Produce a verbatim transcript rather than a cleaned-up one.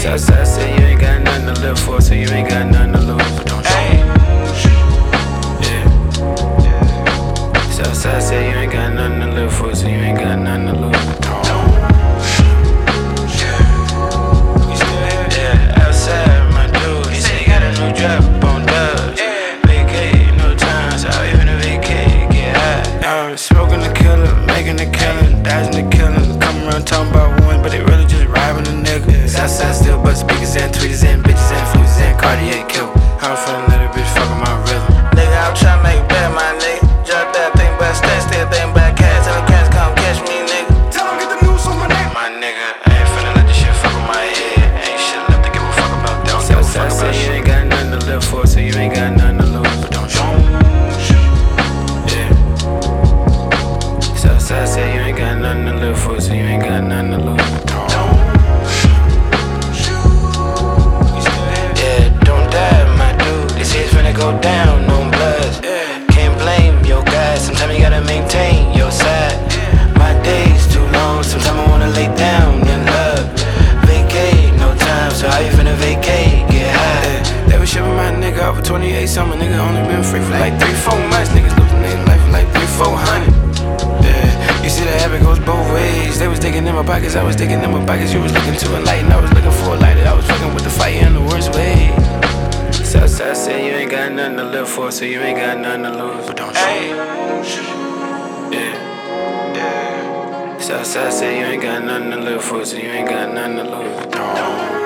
Southside said you ain't got nothing to live for, so you ain't got nothing to lose. But don't show. Yeah. Southside said you ain't got nothing to live for, so you ain't got nothing to lose. But don't. Yeah, outside my dude, he said he got a new drop on dubs. Vacate, no time, so I even a vacate, get high. I'm smoking the killer, making the killing, dodging the killing. Come around talking about one, but they really just robbing a nigga. Southside still bust speakers and tweeters and bitches and flutes and Cartier kill. I'm finna let a bitch fuck with my rhythm. Nigga, I'm tryna make it better, my nigga. Drop that thing by stats, still think about cash. Tell the cats come catch me, nigga. Tell them get the news on my name. My nigga, I ain't finna let this shit fuck with my head. Ain't shit left to give a fuck about. Don't give a fuck about shit. You ain't got nothing to live for, so you ain't got nothing to lose. But don't show. Yeah. Southside say you ain't got nothing to live for, so you ain't got nothing to lose. Go down on bloods. Yeah. Can't blame your guys. Sometimes you gotta maintain your side. Yeah. My days too long. Sometimes I wanna lay down in love. Vacate, no time. So how you finna vacate? Get high. Yeah. They was shipping my nigga out for twenty-eight summer. Nigga only been free for like three, four months. Niggas losing their life for like three, four hundred. Yeah. You see the habit goes both ways. They was digging in my pockets. I was digging in my pockets. You was looking to enlighten. I was looking for a lighter. I was fucking with the fire in the worst way. Southside said you ain't got nothing to live for, so you ain't got nothing to lose. But don't show. Yeah. Yeah. Southside said you ain't got nothing to live for, so you ain't got nothing to lose. But don't.